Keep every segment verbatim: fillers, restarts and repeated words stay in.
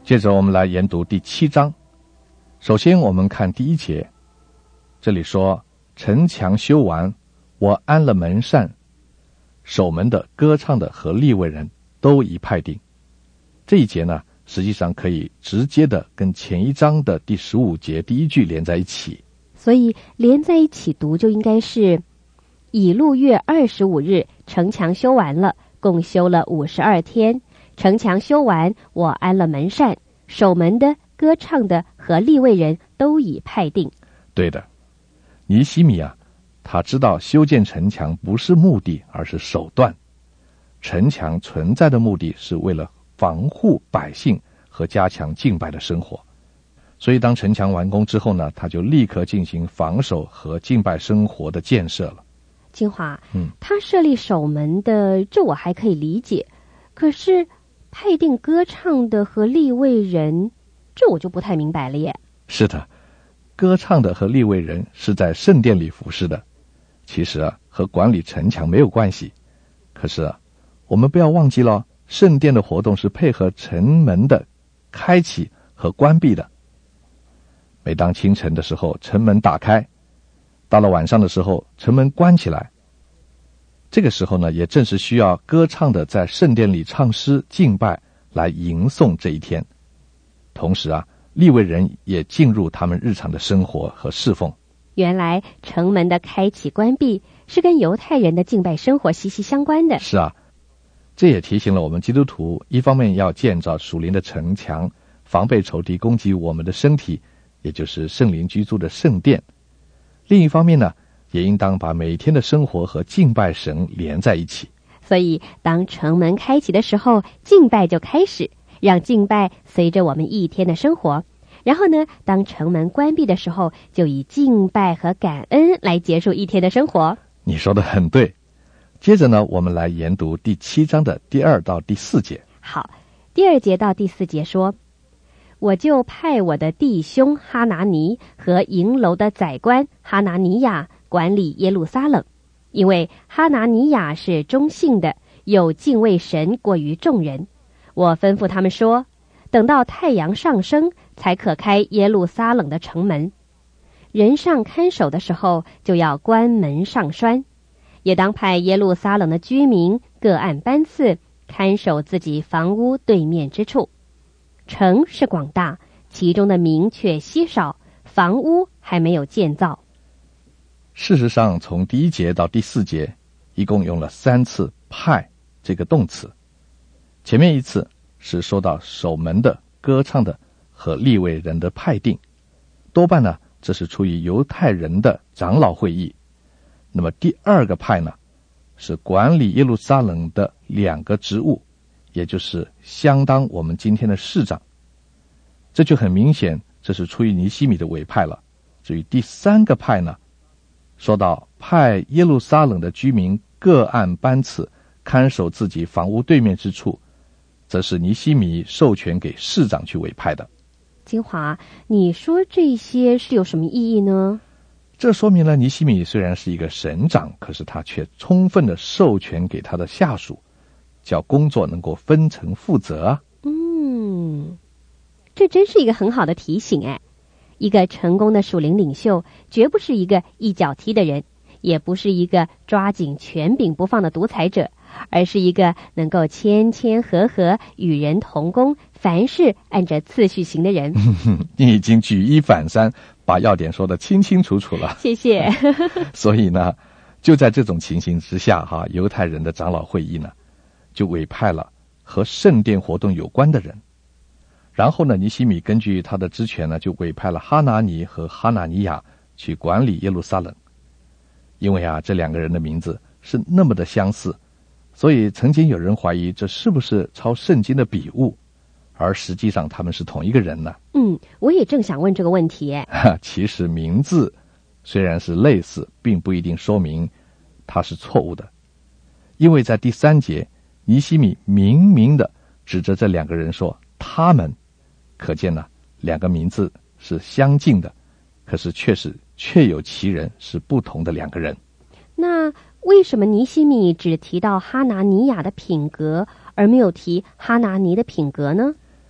接着我们来研读第七章。首先我们看第一节，这里说城墙修完，我安了门扇，守门的、歌唱的和利未人都已派定。这一节呢，实际上可以直接的跟前一章的第十五节第一句连在一起， 所以连在一起读就应该是以路月二十五日城墙修完了，共修了五十二天。城墙修完，我安了门扇，守门的、歌唱的和利未人都已派定。 对的，尼希米啊，他知道修建城墙不是目的，而是手段。城墙存在的目的是为了防护百姓和加强敬拜的生活，所以当城墙完工之后呢，他就立刻进行防守和敬拜生活的建设了。 金华， 嗯， 他设立守门的，这我还可以理解，可是派定歌唱的和利未人，这我就不太明白了耶。 是的，歌唱的和利未人是在圣殿里服侍的，其实啊，和管理城墙没有关系。可是啊，我们不要忘记了，圣殿的活动是配合城门的开启和关闭的。每当清晨的时候，城门打开，到了晚上的时候，城门关起来。这个时候呢，也正是需要歌唱的在圣殿里唱诗敬拜来迎送这一天。同时啊，利未人也进入他们日常的生活和侍奉。 原来城门的开启关闭是跟犹太人的敬拜生活息息相关的。 是啊，这也提醒了我们基督徒，一方面要建造属灵的城墙，防备仇敌攻击我们的身体，也就是圣灵居住的圣殿。另一方面呢，也应当把每天的生活和敬拜神连在一起。 所以当城门开启的时候，敬拜就开始，让敬拜随着我们一天的生活。然后呢，当城门关闭的时候，就以敬拜和感恩来结束一天的生活。 你说的很对。接着呢，我们来研读第七章的第二到第四节。 好，第二节到第四节说，我就派我的弟兄哈拿尼和营楼的宰官哈拿尼亚管理耶路撒冷，因为哈拿尼亚是忠信的，又敬畏神过于众人。我吩咐他们说，等到太阳上升，才可开耶路撒冷的城门。人上看守的时候，就要关门上栓。也当派耶路撒冷的居民各按班次，看守自己房屋对面之处。城是广大，其中的民却稀少，房屋还没有建造。 事实上，从第一节到第四节，一共用了三次派这个动词。前面一次是说到守门的、歌唱的和利未人的派定，多半呢，这是出于犹太人的长老会议。那么第二个派呢，是管理耶路撒冷的两个职务，也就是相当我们今天的市长。这就很明显，这是出于尼希米的委派了。至于第三个派呢，说到派耶路撒冷的居民各按班次看守自己房屋对面之处，则是尼希米授权给市长去委派的。 金华，你说这些是有什么意义呢？ 这说明了尼希米虽然是一个省长，可是他却充分的授权给他的下属，叫工作能够分层负责啊。 嗯，这真是一个很好的提醒哎。一个成功的属灵领袖，绝不是一个一脚踢的人，也不是一个抓紧权柄不放的独裁者，而是一个能够谦谦和和与人同工，凡事按着次序行的人。 你已经举一反三，把要点说得清清楚楚了。 谢谢。 所以呢，就在这种情形之下哈，犹太人的长老会议呢，就委派了和圣殿活动有关的人。然后呢，尼希米根据他的职权呢，就委派了哈拿尼和哈拿尼亚去管理耶路撒冷。因为啊，这两个人的名字是那么的相似，所以曾经有人怀疑这是不是抄圣经的笔误，而实际上他们是同一个人呢？ 嗯，我也正想问这个问题。 其实名字虽然是类似，并不一定说明它是错误的。因为在第三节，尼希米明明的指着这两个人说他们，可见呢，两个名字是相近的，可是确实确有其人是不同的两个人。 那为什么尼希米只提到哈拿尼亚的品格，而没有提哈拿尼的品格呢？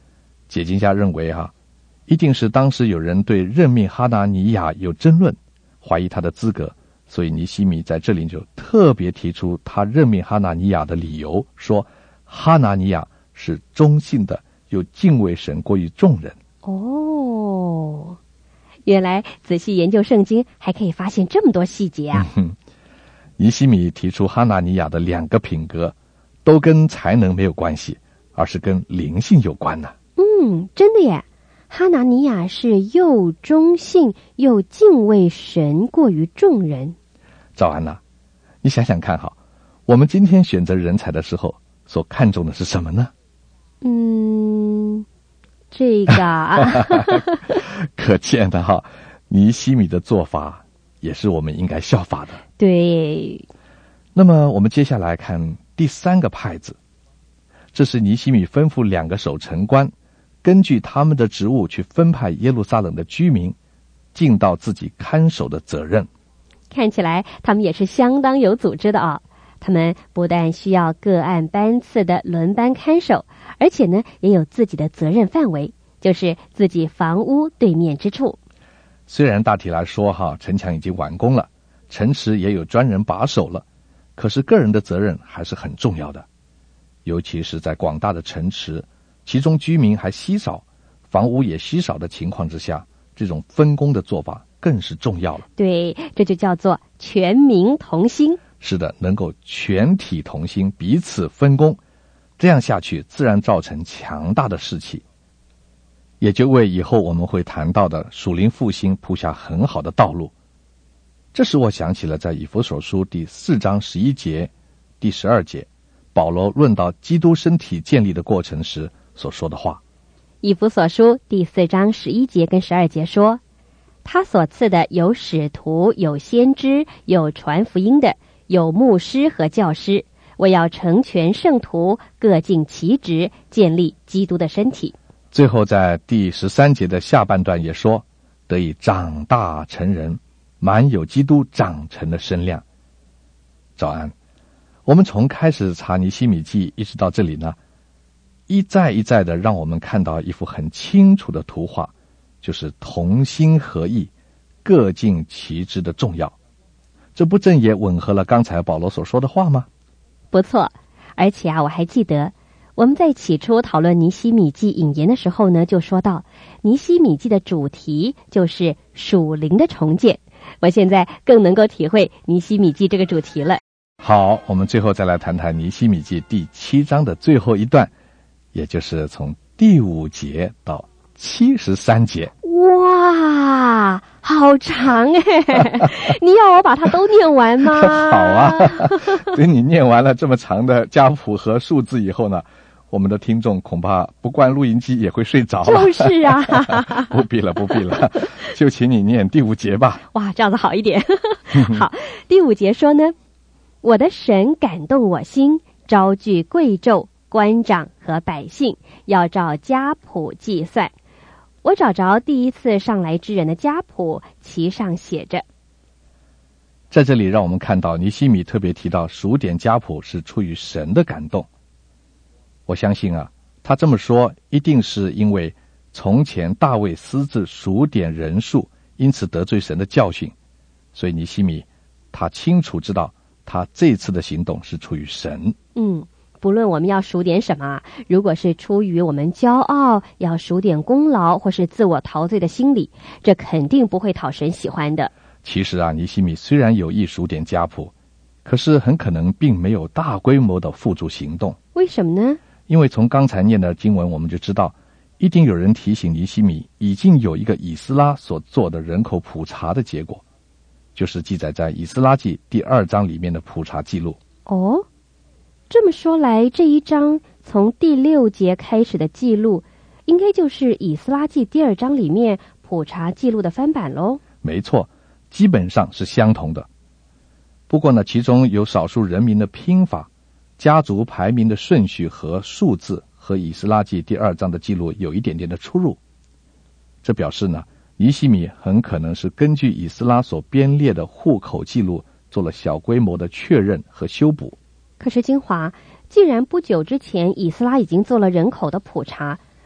解经家认为哈、啊，一定是当时有人对任命哈拿尼亚有争论，怀疑他的资格，所以尼希米在这里就特别提出他任命哈拿尼亚的理由，说哈拿尼亚是忠信的，又敬畏神过于众人。 哦，原来仔细研究圣经还可以发现这么多细节啊！ 嗯、尼希米提出哈拿尼亚的两个品格都跟才能没有关系，而是跟灵性有关呢。 嗯，真的耶！哈拿尼亚是又忠信又敬畏神过于众人。 赵安娜，你想想看哈，我们今天选择人才的时候所看重的是什么呢？ 嗯，这个啊可见的哈，尼希米的做法也是我们应该效法的。 对。 那么我们接下来看第三个派子，这是尼希米吩咐两个守城官根据他们的职务去分派耶路撒冷的居民尽到自己看守的责任。 看起来他们也是相当有组织的啊、哦！他们不但需要个案班次的轮班看守，而且呢也有自己的责任范围，就是自己房屋对面之处。 虽然大体来说哈，城墙已经完工了，城池也有专人把守了，可是个人的责任还是很重要的，尤其是在广大的城池，其中居民还稀少，房屋也稀少的情况之下，这种分工的做法更是重要了。 对，这就叫做全民同心。 是的，能够全体同心，彼此分工，这样下去自然造成强大的士气，也就为以后我们会谈到的属灵复兴铺下很好的道路。这使我想起了在以弗所书第四章十一节、第十二节，保罗论到基督身体建立的过程时所说的话。 以弗所书第四章十一节跟十二节说，他所赐的有使徒，有先知，有传福音的，有牧师和教师，为要成全圣徒，各尽其职，建立基督的身体。 最后在第十三节的下半段也说，得以长大成人，满有基督长成的身量。早安，我们从开始查尼希米记一直到这里呢，一再一再的让我们看到一幅很清楚的图画，就是同心合意，各尽其职的重要。这不正也吻合了刚才保罗所说的话吗？ 不错，而且啊，我还记得我们在起初讨论尼希米记引言的时候呢，就说到尼希米记的主题就是属灵的重建。我现在更能够体会尼希米记这个主题了。 好，我们最后再来谈谈尼希米记第七章的最后一段，也就是从第五节到七十三节。 哇，好长哎！你要我把它都念完吗？ 好啊，等你念完了这么长的家谱和数字以后呢，我们的听众恐怕不关录音机也会睡着了。 就是啊， 不必了，不必了，就请你念第五节吧。 哇，这样子好一点。好，第五节说呢，我的神感动我心，招聚贵胄、官长和百姓，要照家谱计算。我找着第一次上来之人的家谱，其上写着。 在这里让我们看到尼希米特别提到数点家谱是出于神的感动。我相信啊，他这么说一定是因为从前大卫私自数点人数，因此得罪神的教训，所以尼希米他清楚知道他这次的行动是出于神。 嗯，不论我们要数点什么，如果是出于我们骄傲，要数点功劳或是自我陶醉的心理，这肯定不会讨神喜欢的。 其实啊，尼希米虽然有意数点家谱，可是很可能并没有大规模的付诸行动。 为什么呢？ 因为从刚才念的经文我们就知道，一定有人提醒尼希米已经有一个以斯拉所做的人口普查的结果，就是记载在以斯拉记第二章里面的普查记录。 哦，这么说来，这一章从第六节开始的记录，应该就是以斯拉记第二章里面普查记录的翻版咯。 没错，基本上是相同的。不过呢，其中有少数人民的拼法、家族排名的顺序和数字和以斯拉记第二章的记录有一点点的出入。这表示呢，尼希米很可能是根据以斯拉所编列的户口记录做了小规模的确认和修补。 可是金华，既然不久之前以斯拉已经做了人口的普查，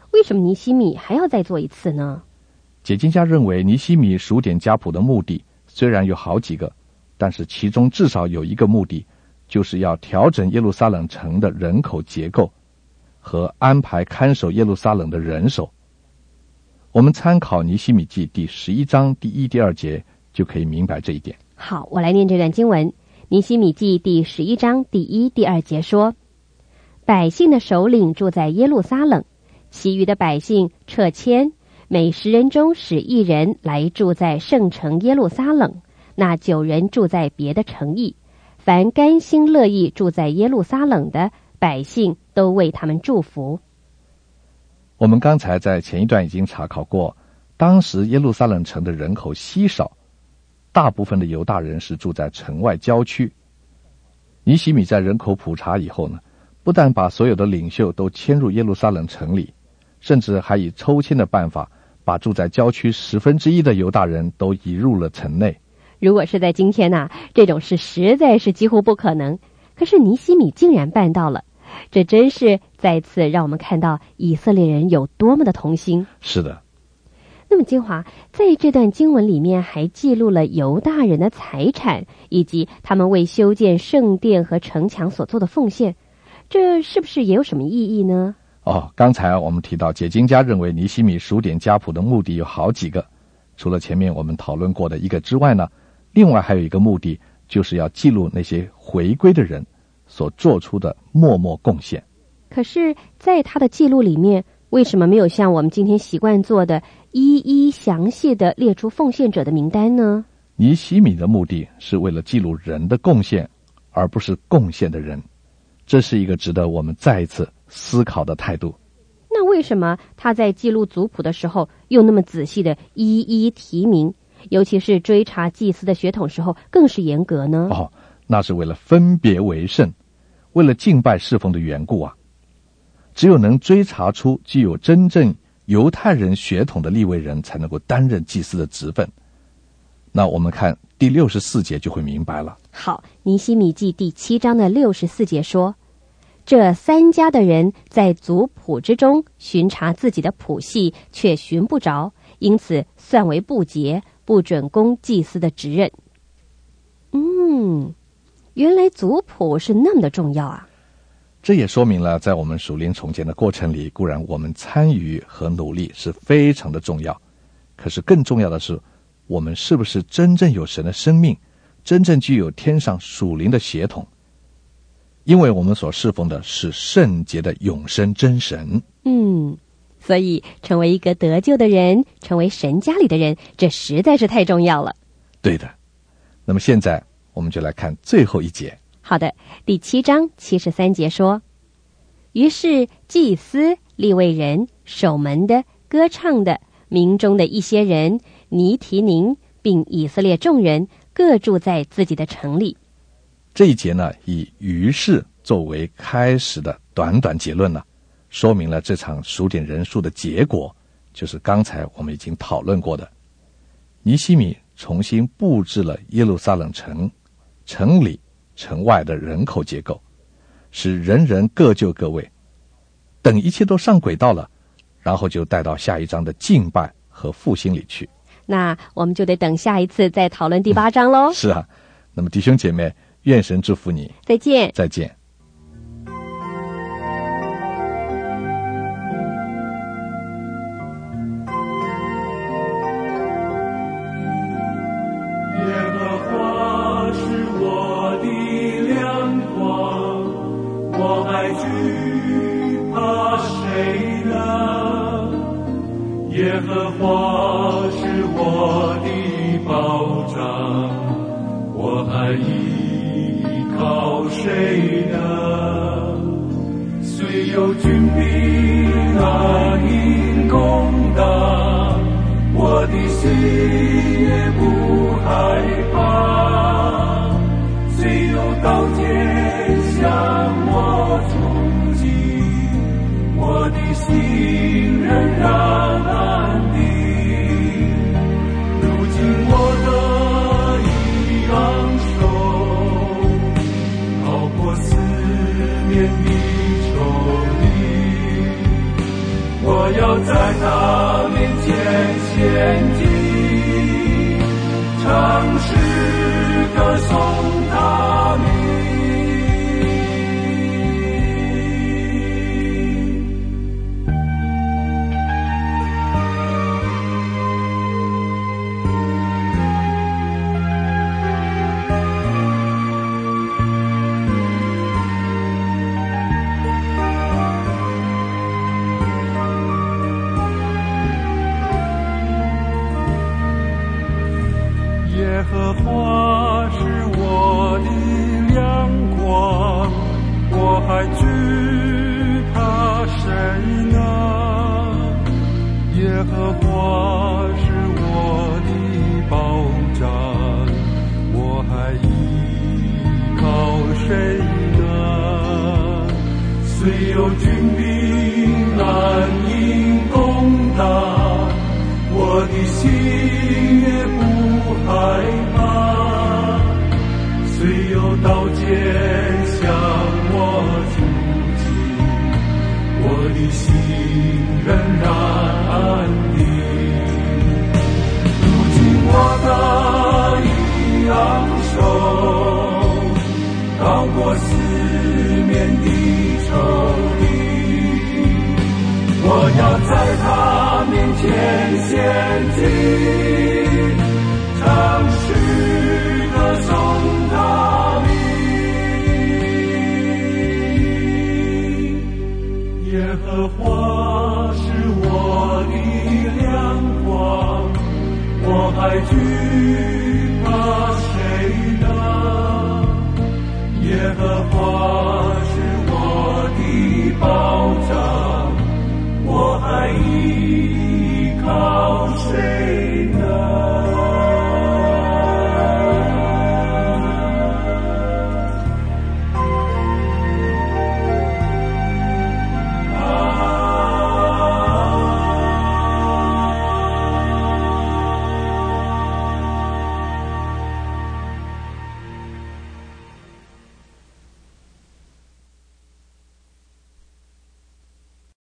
为什么尼希米还要再做一次呢？ 解经家认为，尼希米数点家谱的目的虽然有好几个，但是其中至少有一个目的，就是要调整耶路撒冷城的人口结构和安排看守耶路撒冷的人手。我们参考尼希米记第十一章第一、第二节就可以明白这一点。 好，我来念这段经文。尼希米记第十一章第一、第二节说：百姓的首领住在耶路撒冷，其余的百姓撤迁，每十人中使一人来住在圣城耶路撒冷，那九人住在别的城邑。凡甘心乐意住在耶路撒冷的百姓，都为他们祝福。 我们刚才在前一段已经查考过，当时耶路撒冷城的人口稀少，大部分的犹大人是住在城外郊区。尼希米在人口普查以后呢，不但把所有的领袖都迁入耶路撒冷城里，甚至还以抽签的办法把住在郊区十分之一的犹大人都移入了城内。 如果是在今天啊，这种事实在是几乎不可能，可是尼希米竟然办到了，这真是再次让我们看到以色列人有多么的同心。 是的。 那么金华在这段经文里面还记录了犹大人的财产，以及他们为修建圣殿和城墙所做的奉献，这是不是也有什么意义呢？ 哦，刚才我们提到解经家认为尼希米数点家谱的目的有好几个，除了前面我们讨论过的一个之外呢，另外还有一个目的，就是要记录那些回归的人所做出的默默贡献。 可是在他的记录里面，为什么没有像我们今天习惯做的一一详细的列出奉献者的名单呢？ 尼希米的目的是为了记录人的贡献，而不是贡献的人，这是一个值得我们再一次思考的态度。 那为什么他在记录族谱的时候又那么仔细的一一提名，尤其是追查祭司的血统时候更是严格呢？ 哦，那是为了分别为圣，为了敬拜侍奉的缘故啊。只有能追查出具有真正犹太人血统的利未人，才能够担任祭司的职分。那我们看第六十四节就会明白了。 好，尼希米记第七章的六十四节说，这三家的人在族谱之中巡查自己的谱系，却寻不着，因此算为不洁，不准供祭司的职任。嗯，原来族谱是那么的重要啊。 这也说明了在我们属灵重建的过程里，固然我们参与和努力是非常的重要，可是更重要的是，我们是不是真正有神的生命，真正具有天上属灵的血统，因为我们所侍奉的是圣洁的永生真神。 嗯，所以成为一个得救的人，成为神家里的人，这实在是太重要了。 对的。那么现在我们就来看最后一节。 好的，第七章七十三节说，于是祭司、利未人、守门的、歌唱的、民中的一些人、尼提宁并以色列众人各住在自己的城里。 这一节呢，以于是作为开始的短短结论呢，说明了这场数点人数的结果，就是刚才我们已经讨论过的。尼希米重新布置了耶路撒冷城、城里、城外的人口结构，使人人各就各位。等一切都上轨道了，然后就带到下一章的敬拜和复兴里去。 那我们就得等下一次再讨论第八章喽、嗯。 是啊，那么弟兄姐妹，愿神祝福你。 再见。 再见。 耶和华是我的保障，我还依靠谁呢？虽有军兵来迎攻打，我的心也不害怕。虽有刀剑向我冲击，我的心仍然我要和华是我的亮光，我还惧怕谁呢？耶和华是我的保障，我还依靠谁呢？虽有军兵难以攻打，我的心也不害怕。虽有刀剑向我出击，我的心仍然安定。如今我的一昂首，高过四面的仇敌。我要在他面前献祭，唱诗歌颂他名。耶和华是我的亮光，我还惧怕谁呢？耶和华是我的保障，